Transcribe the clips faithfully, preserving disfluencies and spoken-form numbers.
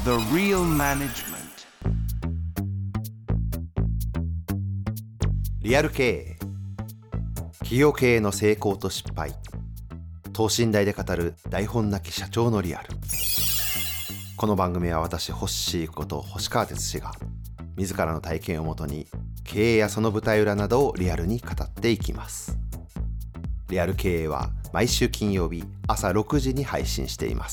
The Real Management。 リアル経営、企業経営の成功と失敗、等身大で語る台本なき社長のリアル。この番組は私ホッシーこと星川哲司が自らの体験をもとに経営やその舞台裏などをリアルに語っていきます。リアル経営は毎週金曜日朝ろくじに配信しています。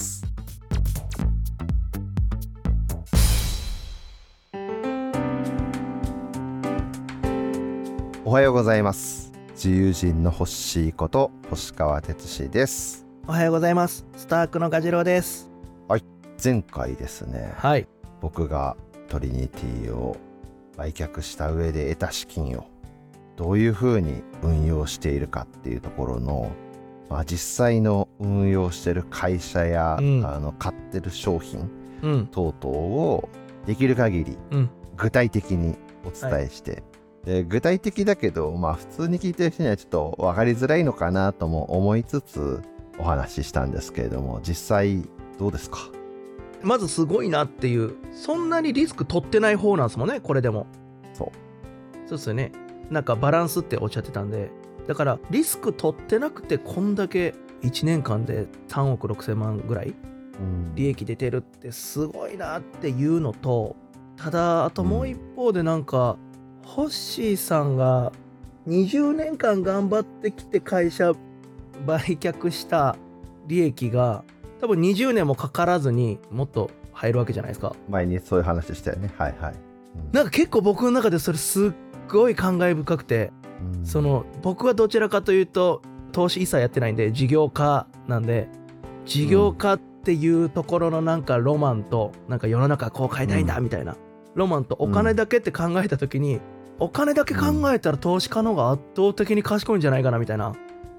おはようございます。自由人のホッシーこと星川哲司です。 おはようございます。スタークのガジロウです。 はい、前回ですね、 はい、 僕がトリニティを売却した上で得た資金をどういうふうに運用しているかっていうところの、まあ、実際の運用してる会社や、うん、あの買ってる商品、うん、等々をできる限り具体的にお伝えして、はい、で具体的だけど、まあ、普通に聞いてる人にはちょっと分かりづらいのかなとも思いつつお話ししたんですけれども、実際どうですか？ まずすごいなっていう、そんなにリスク取ってない方なんですもんね、これでも。 そうそうですよね。なんかバランスっておっしゃってたんで、だからリスク取ってなくてこんだけいちねんかんでさんおくろくせんまんぐらい利益出てるってすごいなっていうのと、ただあともう一方でなんか、うんホッシーさんがにじゅうねんかん頑張ってきて会社売却した利益が多分にじゅうねんもかからずにもっと入るわけじゃないですか。 前にそういう話したよね。はいはい、うん、 なんか結構僕の中でそれすっごい感慨深くて、うん、その僕はどちらかというと投資一切やってないんで事業家なんで、事業家っていうところのなんかロマンと、なんか世の中こう変えたいんだみたいな、うん、ロマンとお金だけって考えた時に、うんお金だけ考えたら投資家の方が圧倒的に賢いんじゃないかなみたいな、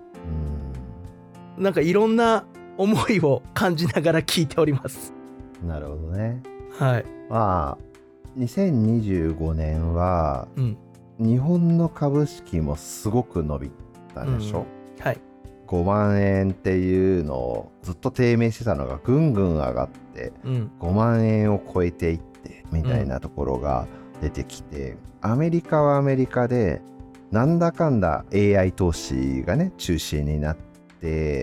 うん、なんかいろんな思いを感じながら聞いております。 なるほどね。 はい。 まあにせんにじゅうごねんは、うん、日本の株式もすごく伸びたでしょ、 うん、はい。 ごまんえんっていうのをずっと低迷してたのがぐんぐん上がって、うん、ごまんえんを超えていってみたいなところが出てきて、アメリカはアメリカでなんだかんだ エーアイ 投資がね中心になって、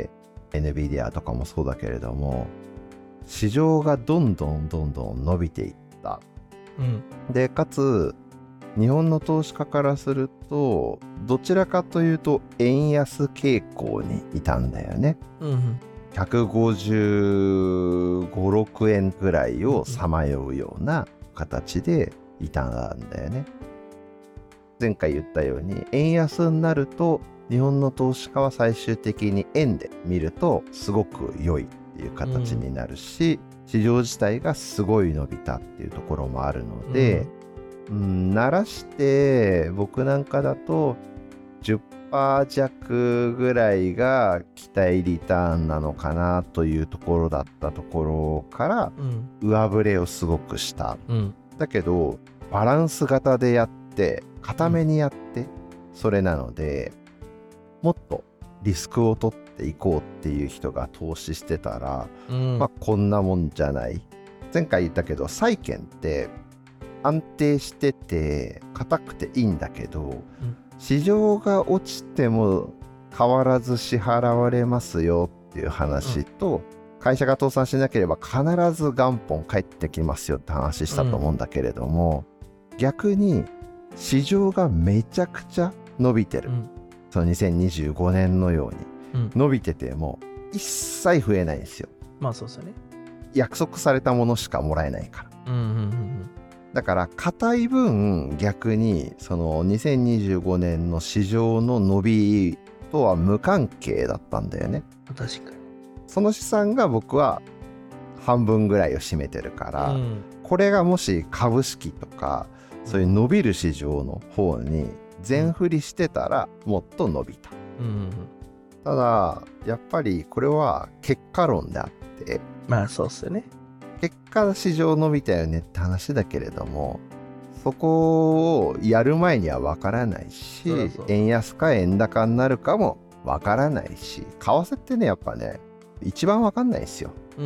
エヌビディア とかもそうだけれども市場がどんどんどんどん伸びていった、うん、でかつ日本の投資家からするとどちらかというと円安傾向にいたんだよね、うん、ひゃくごじゅうご、ろくえんぐらいをさまようような形でいたんだよね。前回言ったように円安になると日本の投資家は最終的に円で見るとすごく良いっていう形になるし、うん、市場自体がすごい伸びたっていうところもあるので、うんうん、慣らして僕なんかだと じゅっパーセント 弱ぐらいが期待リターンなのかなというところだったところから上振れをすごくした、うん、だけどバランス型でやって固めにやってそれなので、もっとリスクを取っていこうっていう人が投資してたら、うん、まあこんなもんじゃない。前回言ったけど債券って安定してて硬くていいんだけど、うん、市場が落ちても変わらず支払われますよっていう話と、うん、会社が倒産しなければ必ず元本返ってきますよって話したと思うんだけれども、うん、逆に市場がめちゃくちゃ伸びてる、うん、そのにせんにじゅうごねんのように伸びてても一切増えないんですよ。 まあそうですよね。 約束されたものしかもらえないから、うんうんうんうん、だから硬い分逆にそのにせんにじゅうごねんの市場の伸びとは無関係だったんだよね。 確かにその資産が僕は半分ぐらいを占めてるから、うん、これがもし株式とかそういう伸びる市場の方に全振りしてたらもっと伸びた、うんうんうん、ただやっぱりこれは結果論であって、 まあそうっすよね。 結果市場伸びたよねって話だけれども、そこをやる前には分からないし、そうそう円安か円高になるかも分からないし、為替ってねやっぱね一番分かんないですよ、うん、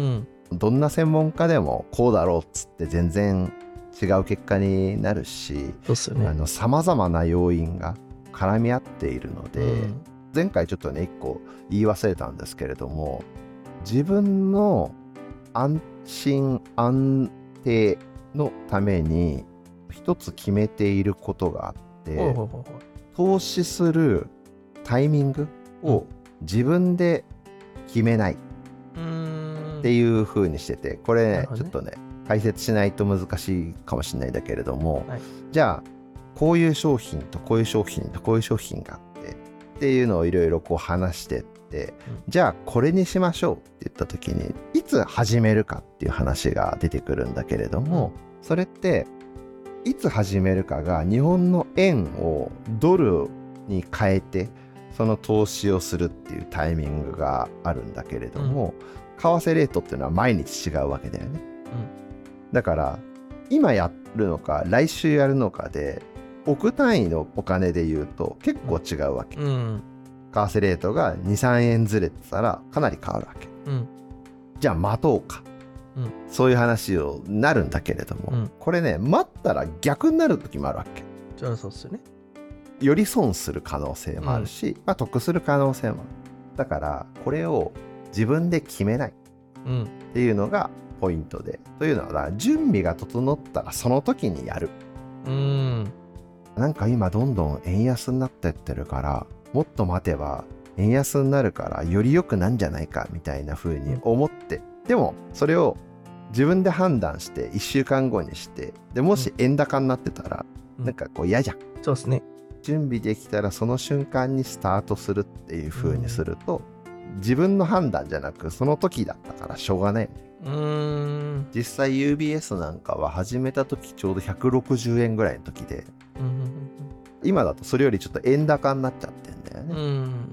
どんな専門家でもこうだろうっつって全然違う結果になるし、 そうっすよね。 あの様々な要因が絡み合っているので、うん、前回ちょっとね一個言い忘れたんですけれども、自分の安心安定のために一つ決めていることがあって、ほいほいほいほい、投資するタイミングを自分で決めないっていう風にしてて、これ、ね、ちょっとね解説しないと難しいかもしれないんだけれども、はい、じゃあこういう商品とこういう商品とこういう商品があってっていうのをいろいろこう話してって、うん、じゃあこれにしましょうって言った時にいつ始めるかっていう話が出てくるんだけれども、うん、それっていつ始めるかが日本の円をドルに変えてその投資をするっていうタイミングがあるんだけれども、うん、為替レートっていうのは毎日違うわけだよね、うん、だから今やるのか来週やるのかで億単位のお金で言うと結構違うわけ、うん、為替レートが にさんえんずれてたらかなり変わるわけ、うん、じゃあ待とうか、うん、そういう話をなるんだけれども、うん、これね待ったら逆になる時もあるわけ。 じゃあそうっすよね。 より損する可能性もあるし、うんまあ、得する可能性もある。だからこれを自分で決めないっていうのがポイントで、というのはだから準備が整ったらその時にやる。うんなんか今どんどん円安になってってるからもっと待てば円安になるからより良くなんじゃないかみたいな風に思って、うん、でもそれを自分で判断していっしゅうかんごにしてでもし円高になってたら、うん、なんかこう嫌じゃん。 そうですね。 準備できたらその瞬間にスタートするっていう風にすると、うん、自分の判断じゃなくその時だったからしょうがない。うーん実際 ユービーエス なんかは始めた時ちょうどひゃくろくじゅうえんぐらいの時で、うん、今だとそれよりちょっと円高になっちゃってんだよね、うん、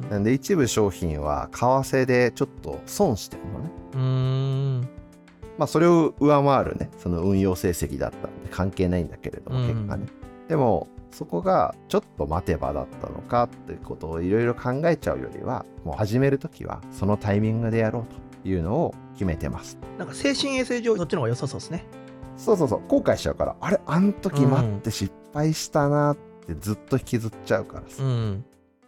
なんで一部商品は為替でちょっと損してるのね。うーんまあそれを上回るねその運用成績だったんで関係ないんだけれども、結果ね、でもそこがちょっと待てばだったのかっていうことをいろいろ考えちゃうよりはもう始めるときはそのタイミングでやろうというのを決めてます。 なんか精神衛生上そっちの方が良さそうですね。 そうそうそう後悔しちゃうからあれあの時待って失敗したなってずっと引きずっちゃうからさ、うん、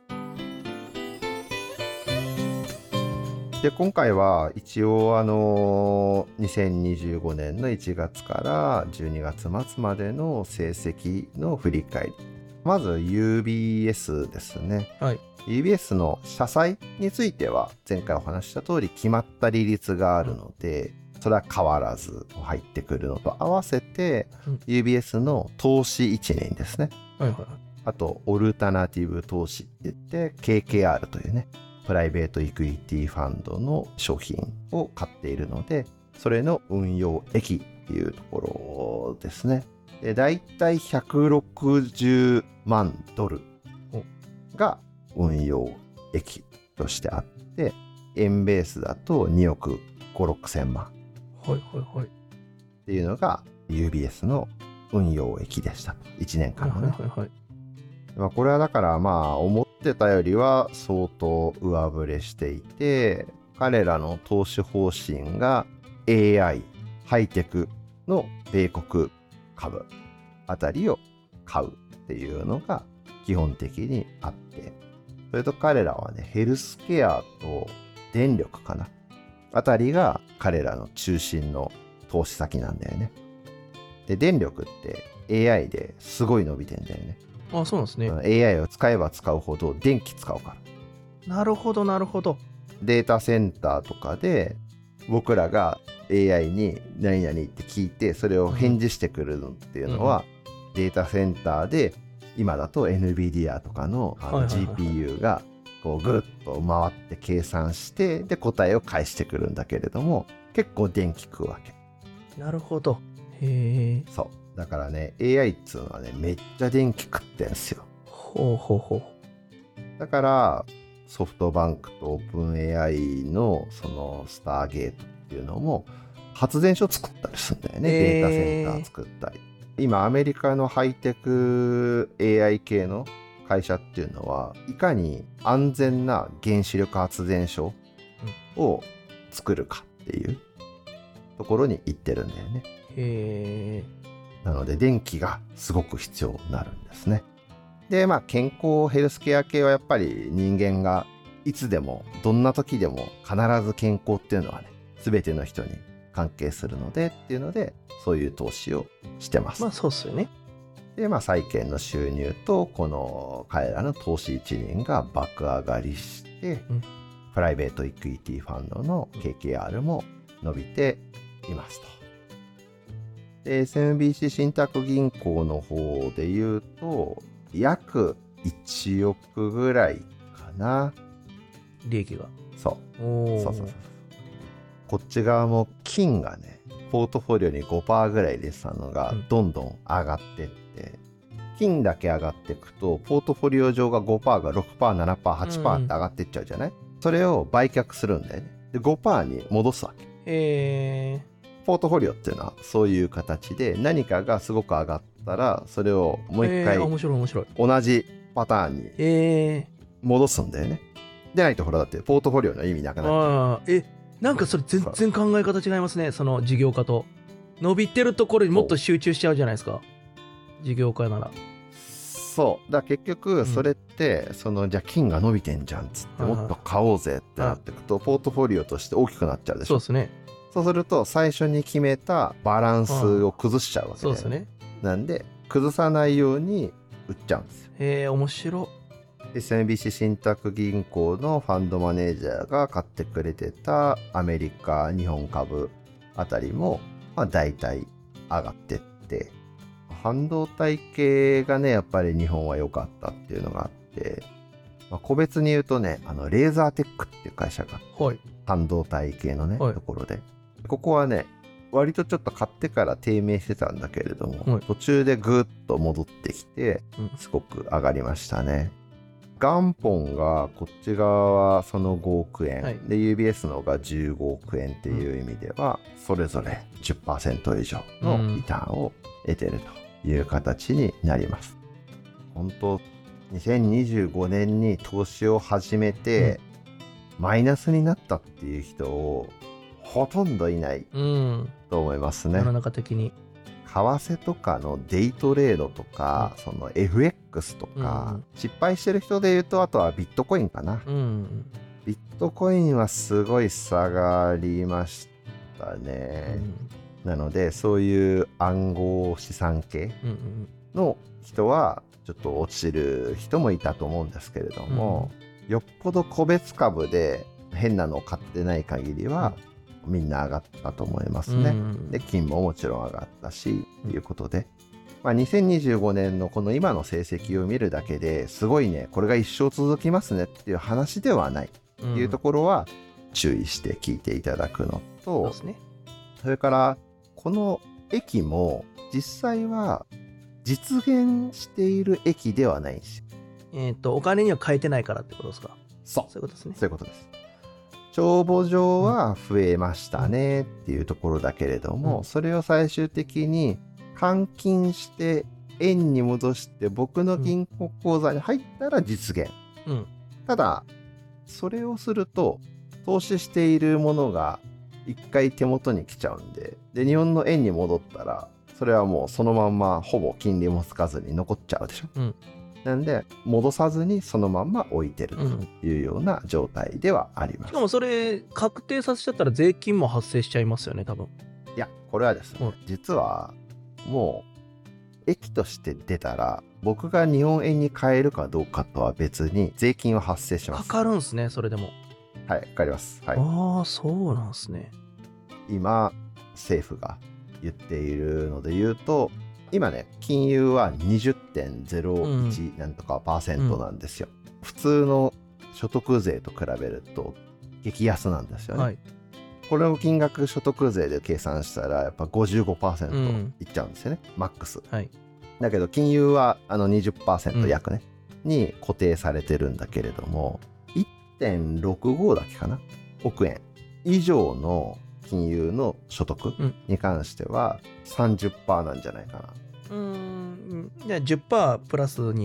で今回は一応あのにせんにじゅうごねんのいちがつからじゅうにがつまつまでの成績の振り返り。まず ユービーエス ですね、はい、ユービーエス の社債については前回お話しした通り決まった利率があるので、うん、それは変わらず入ってくるのと合わせて、うん、ユービーエス の投資いちねんですね、はいはいはい、あとオルタナティブ投資って言って ケーケーアール というねプライベートイクイティファンドの商品を買っているのでそれの運用益っていうところですね。でだいたいひゃくろくじゅうまんドルが運用益としてあって円ベースだとにおくご、ろくせんまんはいはいはいっていうのが ユービーエス の運用益でしたいちねんかんのね、はいはいはい、まあ、これはだからまあ思ってたよりは相当上振れしていて彼らの投資方針が エーアイ ハイテクの米国株あたりを買うっていうのが基本的にあってそれと彼らはねヘルスケアと電力かなあたりが彼らの中心の投資先なんだよね。で電力って エーアイ ですごい伸びてんだよね。 あ、そうなんですね。 エーアイ を使えば使うほど電気使うから。 なるほどなるほど。 データセンターとかで僕らが エーアイ に何々って聞いてそれを返事してくるのっていうのは、うん、データセンターで今だと エヌビディア とか の, あの ジーピーユー がこうぐっと回って計算してで答えを返してくるんだけれども結構電気食うわけ。 なるほど。へえ。 そうだからね エーアイ っつうのはねめっちゃ電気食ってんすよ。 ほうほうほう。 だからソフトバンクとオープン エーアイ のそのスターゲートっていうのも発電所作ったりするんだよね、えー、データセンター作ったり。今アメリカのハイテク エーアイ 系の会社っていうのはいかに安全な原子力発電所を作るかっていうところに行ってるんだよね。 へー。なので電気がすごく必要になるんですね。でまあ健康ヘルスケア系はやっぱり人間がいつでもどんな時でも必ず健康っていうのはね全ての人に関係するのでっていうのでそういう投資をしてます。 まあそうっすよね。 でまあ債券の収入とこの彼らの投資一輪が爆上がりして、うん、プライベートイクイティファンドの ケーケーアール も伸びていますと。で エスエムビーシー 信託銀行の方で言うと約いちおくぐらいかな、 利益が。 そうそうそうそう。こっち側も金がねポートフォリオに ごパーセント ぐらい入れてたのがどんどん上がってって、うん、金だけ上がっていくとポートフォリオ上が ごパーセント が ろくパーセント、ななパーセント、はちパーセント って上がっていっちゃうじゃない、うん、それを売却するんだよね。で ごパーセント に戻すわけ。 へー。 ポートフォリオっていうのはそういう形で何かがすごく上がったらそれをもう一回面白い面白い同じパターンに戻すんだよね。でないとほらだってポートフォリオの意味なくなっちゃう。 あえなんかそれ全然考え方違いますね。その事業家と伸びてるところにもっと集中しちゃうじゃないですか、事業家なら。 そうだ結局それって、うん、そのじゃあ金が伸びてんじゃんっつってもっと買おうぜってなっていくとポートフォリオとして大きくなっちゃうでしょ。 そうですね。 そうすると最初に決めたバランスを崩しちゃうわけで、 そうですね。 なんで崩さないように売っちゃうんですよ。 へえ面白。 エスエムビーシー 信託銀行のファンドマネージャーが買ってくれてたアメリカ日本株あたりも、まあ、大体上がってって半導体系がねやっぱり日本は良かったっていうのがあって、まあ、個別に言うとねあのレーザーテックっていう会社が、はい、半導体系のね、はい、ところでここはね割とちょっと買ってから低迷してたんだけれども、はい、途中でぐーっと戻ってきてすごく上がりましたね。元本がこっち側はそのごおくえん、はい、で ユービーエス の方がじゅうごおくえんっていう意味では、うん、それぞれ じゅっパーセント 以上のリターンを得てるという形になります。うん、本当にせんにじゅうごねんに投資を始めて、うん、マイナスになったっていう人をほとんどいないと思いますね。 世の中的に為替とかのデイトレードとか、うん、その エフエックス とか、うん、失敗してる人で言うとあとはビットコインかな、うん、ビットコインはすごい下がりましたね、うん、なのでそういう暗号資産系の人はちょっと落ちる人もいたと思うんですけれども、うん、よっぽど個別株で変なのを買ってない限りは、うん、みんな上がったと思いますね、うん、で金ももちろん上がったし、ということで、まあ、にせんにじゅうごねんのこの今の成績を見るだけですごいねこれが一生続きますねっていう話ではないっていうところは注意して聞いていただくのと、うん、そうですね、それからこの駅も実際は実現している駅ではないんですよ。 えっとお金には変えてないからってことですか。 そうそういうことですね。 そういうことです。帳簿上は増えましたねっていうところだけれども、うん、それを最終的に換金して円に戻して僕の銀行口座に入ったら実現、うん、ただそれをすると投資しているものが一回手元に来ちゃうんで、で日本の円に戻ったらそれはもうそのまんまほぼ金利もつかずに残っちゃうでしょ、うん、なんで戻さずにそのまんま置いてるというような状態ではあります、 しかもそれ確定させちゃったら税金も発生しちゃいますよね多分。 いやこれはですね、うん、実はもう益として出たら僕が日本円に変えるかどうかとは別に税金は発生します。 かかるんすねそれでも。 はいかかります、はい、 ああそうなんすね。 今政府が言っているので言うと今ね金融は にじゅってんゼロいち なんとかパーセントなんですよ、うん、普通の所得税と比べると激安なんですよね、はい、これの金額所得税で計算したらやっぱ ごじゅうごパーセント いっちゃうんですよね、うん、マックス、はい、だけど金融はあの にじゅっパーセント 約ね、うん、に固定されてるんだけれども いってんろくご だけかな億円以上の金融の所得に関しては さんじゅっパーセント なんじゃないかな。 うーんじゃあ じゅっパーセント プラスに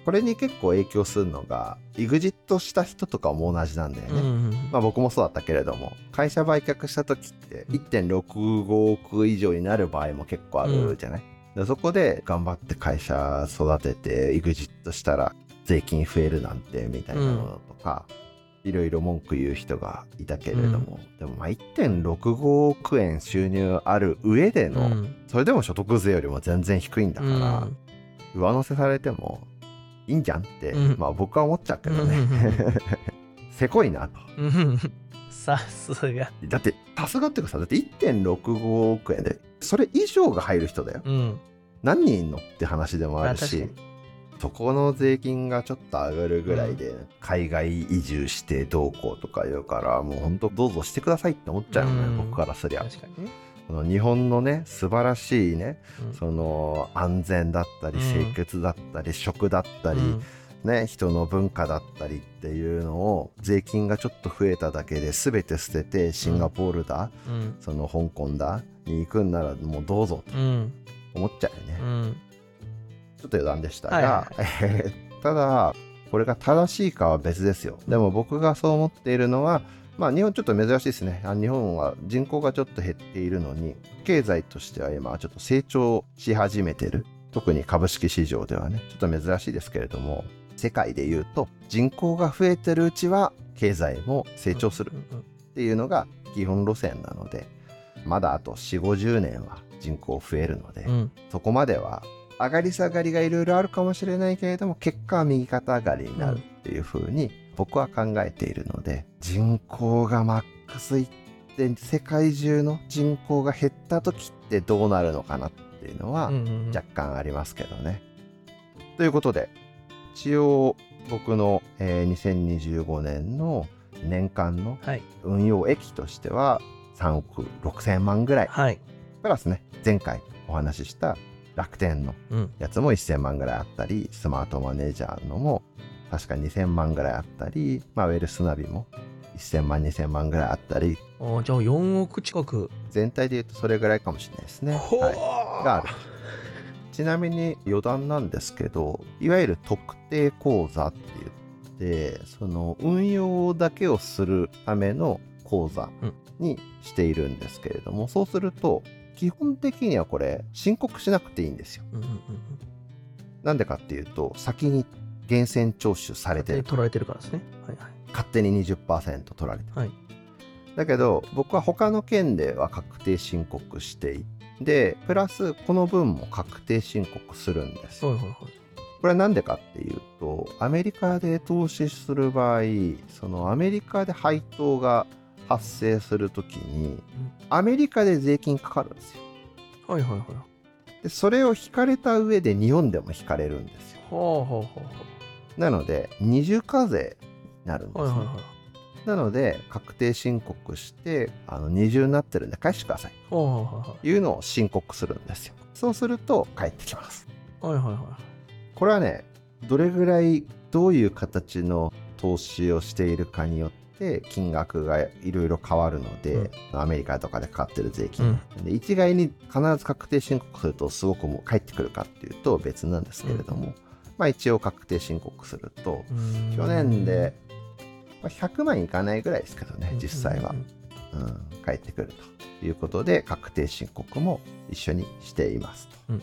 これに結構影響するのが エグジット した人とかも同じなんだよね、うんうん、まあ僕もそうだったけれども、会社売却した時って いってんろくごおく以上になる場合も結構あるじゃない、うん、でそこで頑張って会社育てて エグジット したら税金増えるなんてみたいなのとか、いろいろ文句言う人がいたけれども、うん、でもまあ いってんろくごおくえん収入ある上での、うん、それでも所得税よりも全然低いんだから、うん、上乗せされてもいいんじゃんって、うん、まあ僕は思っちゃうけどね、うん、せこいなとさすがだってさすがっていうかさ、だって いってんろくごおくえんでそれ以上が入る人だよ、うん、何人いんのって話でもあるし、そこの税金がちょっと上がるぐらいで海外移住してどうこうとか言うから、もうほんとどうぞしてくださいって思っちゃうよね、うん、僕からすりゃ。確かにね、この日本のね素晴らしいね、うん、その安全だったり清潔だったり、うん、食だったり、うんね、人の文化だったりっていうのを税金がちょっと増えただけで全て捨ててシンガポールだ、うん、その香港だに行くんならもうどうぞと思っちゃうよね、うん、ちょっと余談でしたが、はいはいはい、ただこれが正しいかは別ですよ。でも僕がそう思っているのは、まあ日本ちょっと珍しいですね。日本は人口がちょっと減っているのに経済としては今ちょっと成長し始めてる。特に株式市場ではねちょっと珍しいですけれども、世界でいうと人口が増えてるうちは経済も成長するっていうのが基本路線なので、まだあと よんじゅうごじゅうねんは人口増えるので、うん、そこまでは上がり下がりがいろいろあるかもしれないけれども、結果は右肩上がりになるっていう風に僕は考えているので、人口がマックスいって世界中の人口が減った時ってどうなるのかなっていうのは若干ありますけどね、うんうんうん、ということで一応僕の、えー、にせんにじゅうごねんの年間の運用益としてはさんおくろくせんまんぐらい、はい、プラスね前回お話しした楽天のやつもせんまんぐらいあったり、スマートマネージャーのも確かにせんまんぐらいあったり、まあ、ウェルスナビもせんまんにせんまんぐらいあったり、 あじゃあよんおく近く全体で言うとそれぐらいかもしれないですね、はい、がある。ちなみに余談なんですけど、いわゆる特定口座って言ってその運用だけをするための口座にしているんですけれども、うん、そうすると基本的にはこれ申告しなくていいんですよ、うんうんうん、なんでかっていうと先に源泉徴収されてる取られてるからですね、はいはい、 勝手に にじゅっパーセント 取られてる、はい、だけど僕は他の県では確定申告していて、プラスこの分も確定申告するんです、はいはいはい、これはなんでかっていうと、アメリカで投資する場合、そのアメリカで配当が発生するときにアメリカで税金かかるんですよ、はいはいはい、でそれを引かれた上で日本でも引かれるんですよ、はあはあはあ、なので二重課税になるんですね、はいはいはい、なので確定申告してあの二重になってるんで返してくださいと、はあはあ、いうのを申告するんですよ。そうすると返ってきます、はいはいはい、これはねどれぐらいどういう形の投資をしているかによって金額がいろいろ変わるので、うん、アメリカとかでかかってる税金、うん、で一概に必ず確定申告するとすごくもう返ってくるかっていうと別なんですけれども、うん、まあ一応確定申告すると去年でひゃくまんいかないぐらいですけどね実際は、うん、返ってくるということで確定申告も一緒にしていますと、うん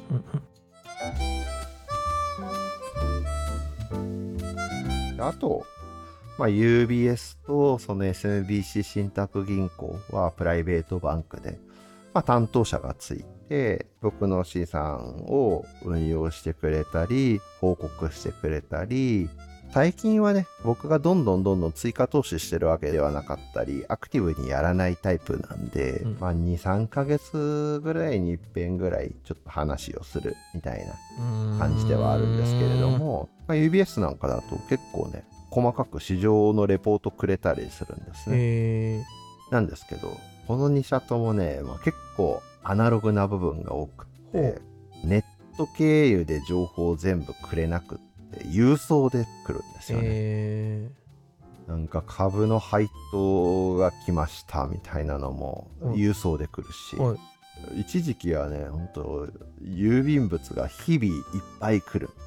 うんうん、あとまあ、ユービーエス とその エスエムビーシー 信託銀行はプライベートバンクで、まあ、担当者がついて僕の資産を運用してくれたり報告してくれたり、最近はね僕がどんどんどんどん追加投資してるわけではなかったりアクティブにやらないタイプなんで、うん、まあ、にさんかげつぐらいに一遍ぐらいちょっと話をするみたいな感じではあるんですけれども、まあ、ユービーエス なんかだと結構ね細かく市場のレポートくれたりするんですね。へー。なんですけどこのに社ともね、まあ、結構アナログな部分が多くてネット経由で情報を全部くれなくって郵送で来るんですよね。へー。なんか株の配当が来ましたみたいなのも郵送で来るし、はい、一時期はね本当郵便物が日々いっぱい来る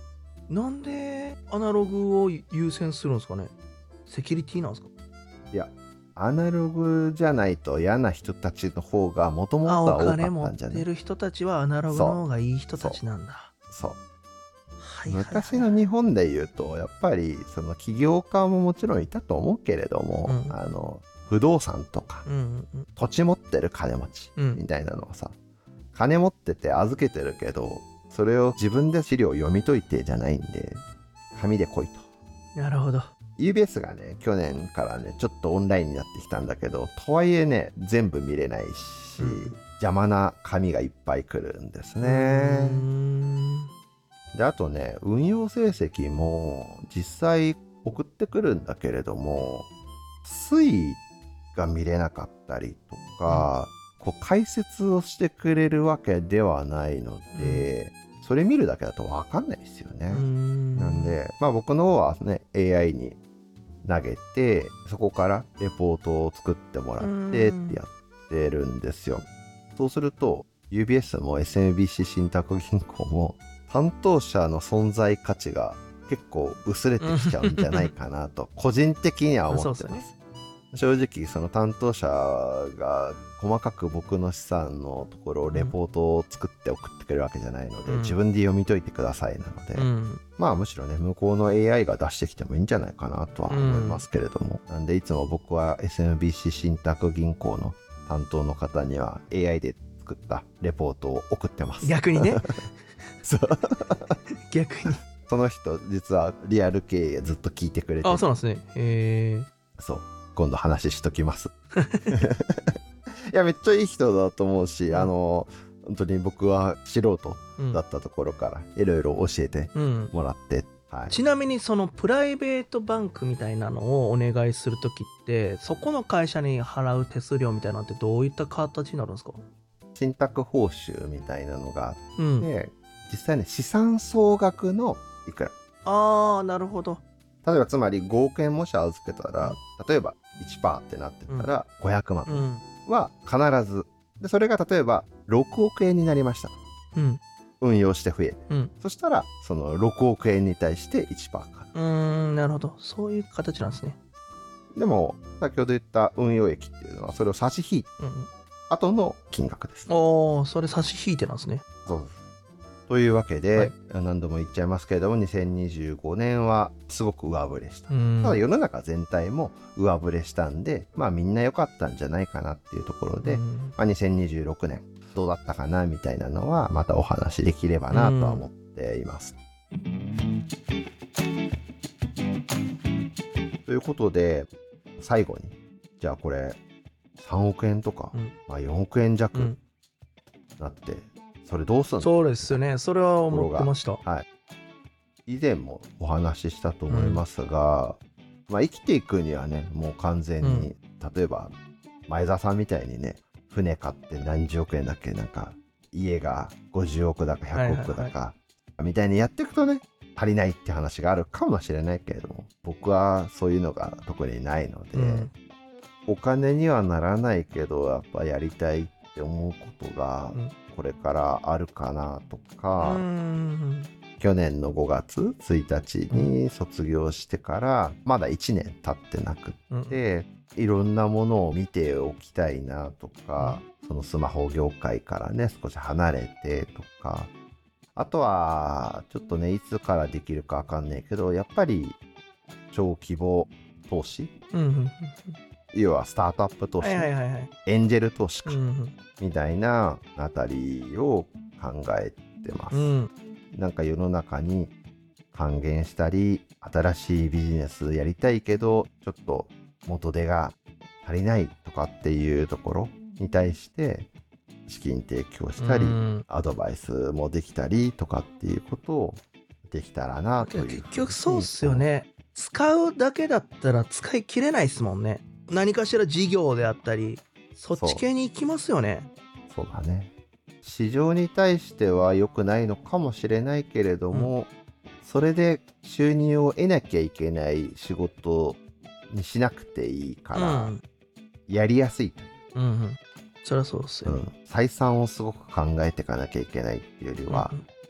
なんでアナログを優先するんですかね。セキュリティなんですか。 いや、アナログじゃないと嫌な人たちの方がもともとあ、 は多かお金持ったんじゃない？ ってる人たちはアナログの方がいい人たちなんだ。 そう。 はいはいはい、 昔の日本で言うとやっぱりその起業家ももちろんいたと思うけれども、うん、あの不動産とか、うんうんうん、土地持ってる金持ちみたいなのはさ、うん、金持ってて預けてるけどそれを自分で資料を読み解いてじゃないんで紙で来いと。 なるほど。 ユービーエス がね去年からねちょっとオンラインになってきたんだけど、とはいえね全部見れないし、うん、邪魔な紙がいっぱい来るんですね。であとね運用成績も実際送ってくるんだけれども推移が見れなかったりとか、うん、こう解説をしてくれるわけではないので、うん、それ見るだけだと分かんないですよね。なんでまあ僕の方はね エーアイ に投げてそこからレポートを作ってもらってってやってるんですよ。そうすると ユービーエス も エスエムビーシー 信託銀行も担当者の存在価値が結構薄れてきちゃうんじゃないかなと個人的には思ってます。そうですね、正直その担当者が細かく僕の資産のところをレポートを作って送ってくれるわけじゃないので、うん、自分で読み解いてくださいなので、うん、まあむしろね向こうの エーアイ が出してきてもいいんじゃないかなとは思いますけれども、うん、なんでいつも僕は エスエムビーシー 信託銀行の担当の方には エーアイ で作ったレポートを送ってます。 逆にねそう逆にその人実はリアル経営ずっと聞いてくれてる。 あ、そうなんですね。へーそう今度話しときますいやめっちゃいい人だと思うし、うん、あの本当に僕は素人だったところからいろいろ教えてもらって、うんはい、 ちなみにそのプライベートバンクみたいなのをお願いするときってそこの会社に払う手数料みたいなのってどういった形になるんですか。 信託報酬みたいなのがあって、うん、実際ね資産総額のいくら。 あーなるほど。 例えばつまりごおくえんもし預けたら、例えば いちパーセント ってなってたらごひゃくまんは必ず、でそれが例えばろくおくえんになりました、うん、運用して増えて、うん、そしたらそのろくおくえんに対して いちパーセント か。 うーんなるほど、そういう形なんですね。 でも先ほど言った運用益っていうのはそれを差し引いて、うんうん、後の金額です。 おーそれ差し引いてなんですね。 そうです。というわけで、はい、何度も言っちゃいますけれどもにせんにじゅうごねんはすごく上振れした。ただ世の中全体も上振れしたんでまあみんな良かったんじゃないかなっていうところで、まあ、にせんにじゅうろくねんどうだったかなみたいなのはまたお話できればなとは思っています。ということで最後にじゃあこれさんおくえんとか、うんまあ、よんおくえん弱なって、うんそれどうすんの？ そうですね。それは思ってました。 はい。以前もお話ししたと思いますが、うん、まあ生きていくにはね、もう完全に、うん、例えば前澤さんみたいにね、船買って何十億円だっけ、なんか家がごじゅうおくだかひゃくおくだか、はいはいはい、みたいにやっていくとね、足りないって話があるかもしれないけれども、僕はそういうのが特にないので、うん、お金にはならないけど、やっぱやりたいって思うことが、うんこれからあるかなとか、うん去年のごがつついたちに卒業してからまだいちねん経ってなくって、うん、いろんなものを見ておきたいなとか、うん、そのスマホ業界からね少し離れてとか、あとはちょっとねいつからできるかわかんないけどやっぱり小規模投資、うんうん要はスタートアップ投資、はいはいはいはい、エンジェル投資か、うん、みたいなあたりを考えてます、うん、なんか世の中に還元したり新しいビジネスやりたいけどちょっと元手が足りないとかっていうところに対して資金提供したり、うん、アドバイスもできたりとかっていうことをできたらなという。 結局そうっすよね。使うだけだったら使い切れないっすもんね。何かしら事業であったりそっち系に行きますよね。 そう、そうだね。市場に対しては良くないのかもしれないけれども、うん、それで収入を得なきゃいけない仕事にしなくていいから、うん、やりやすい。 うんうん。そりゃそうですよ、ね。うん。 採算をすごく考えていかなきゃいけないっていうよりは、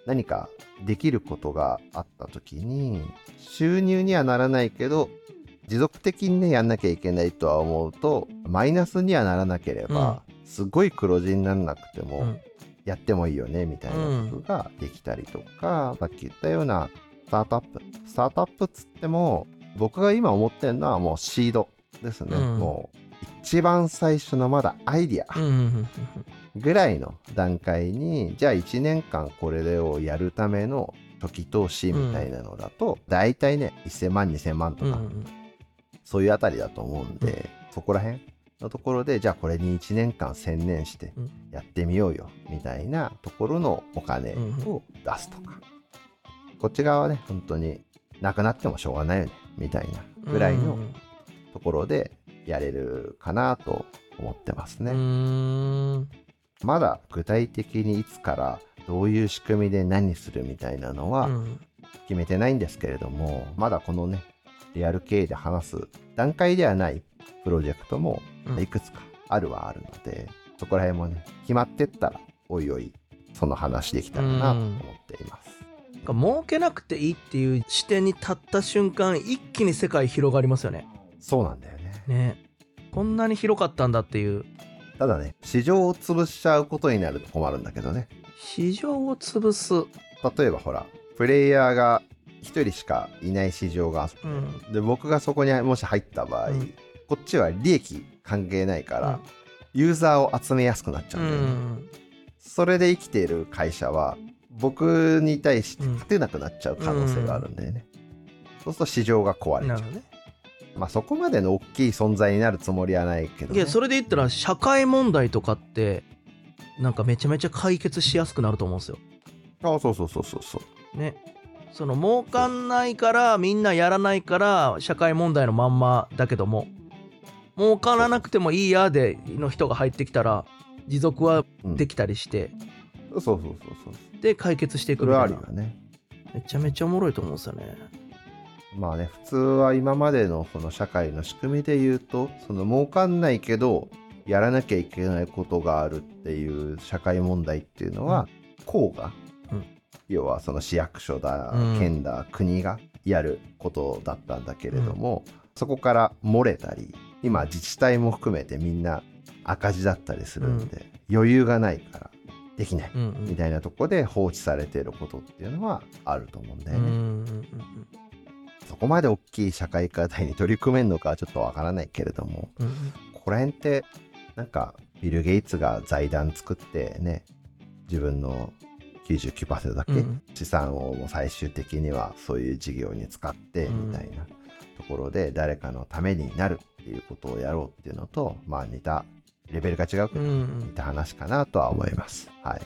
何かできることがあった時に収入にはならないけど持続的にねやんなきゃいけないとは思うとマイナスにはならなければ、うん、すごい黒字にならなくても、うん、やってもいいよねみたいなことができたりとか、うん、さっき言ったようなスタートアップスタートアップっつっても僕が今思ってるのはもうシードですね、うん、もう一番最初のまだアイディアぐらいの段階にじゃあいちねんかんこれをやるための初期投資みたいなのだと、うん、だいたいねせんまんにせんまんとか、うん、そういうあたりだと思うんで、うん、そこら辺のところでじゃあこれにいちねんかん専念してやってみようよみたいなところのお金を出すとか、うん、こっち側はね本当になくなってもしょうがないよねみたいなぐらいのところでやれるかなと思ってますね。うーんまだ具体的にいつからどういう仕組みで何するみたいなのは決めてないんですけれども、うん、まだこのねリアル経営で話す段階ではないプロジェクトもいくつかあるはあるので、うん、そこら辺もね決まってったらおいおいその話できたらなと思っています。 うん、儲けなくていいっていう視点に立った瞬間一気に世界広がりますよね。 そうなんだよね。 ねこんなに広かったんだっていう。 ただね市場を潰しちゃうことになると困るんだけどね。 市場を潰す。 例えばほらプレイヤーがひとりしかいない市場があって、うん、で僕がそこにもし入った場合、うん、こっちは利益関係ないから、うん、ユーザーを集めやすくなっちゃうんだよね。うん、それで生きている会社は僕に対して勝てなくなっちゃう可能性があるんだよね。うん、そうすると市場が壊れちゃう。なるほどね。まあそこまでの大きい存在になるつもりはないけど、ね、 いやそれで言ったら社会問題とかってなんかめちゃめちゃ解決しやすくなると思うんですよ。 あ、そうそうそうそうそうね。その儲かんないからみんなやらないから社会問題のまんまだけども、儲からなくてもいいやでの人が入ってきたら持続はできたりして、 うん、そうそうそうそうで解決していくみたいな。 それはあるよね。 めちゃめちゃおもろいと思うんですよね。 まあね、普通は今までのその社会の仕組みで言うと、その儲かんないけどやらなきゃいけないことがあるっていう社会問題っていうのは、うん、公が、うん、要はその市役所だ、うん、県だ、国がやることだったんだけれども、うん、そこから漏れたり、今自治体も含めてみんな赤字だったりするんで、うん、余裕がないからできない、うんうん、みたいなとこで放置されていることっていうのはあると思うんだよね。うんうんうん、そこまで大きい社会課題に取り組めるのかはちょっとわからないけれども、うん、ここら辺ってなんかビル・ゲイツが財団作ってね、自分の きゅうじゅうきゅうパーセント だけ、うん、資産をもう最終的にはそういう事業に使ってみたいなところで誰かのためになるっていうことをやろうっていうのと、まあ似たレベルが違うけど、うん、似た話かなとは思います。はい。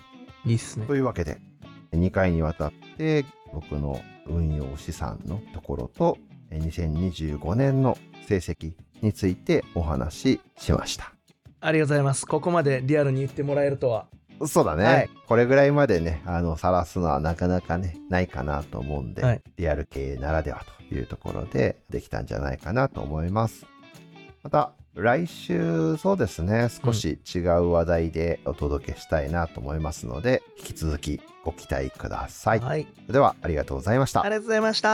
いいっすね。 というわけでにかいにわたって僕の運用資産のところとにせんにじゅうごねんの成績についてお話ししました。 ありがとうございます。ここまでリアルに言ってもらえるとは。 そうだね、はい、これぐらいまでねあの晒すのはなかなかねないかなと思うんで、はい、リアル経営ならではというところでできたんじゃないかなと思います。また来週そうですね少し違う話題でお届けしたいなと思いますので、うん、引き続きご期待ください。はい、それではありがとうございました。 ありがとうございました。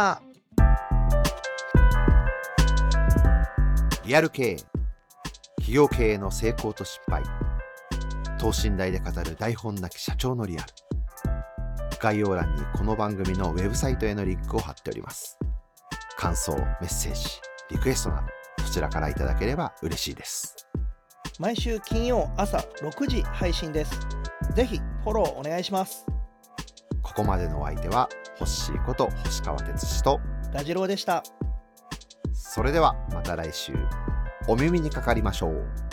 リアル経営、企業経営の成功と失敗、等身大で語る台本なき社長のリアル。概要欄にこの番組のウェブサイトへのリンクを貼っております。感想、メッセージ、リクエストなどそちらからいただければ嬉しいです。 毎週金曜朝ろくじ配信です。ぜひフォローお願いします。 ここまでのお相手はホッシーこと星川哲司とガジロウでした。 それではまた来週お耳にかかりましょう。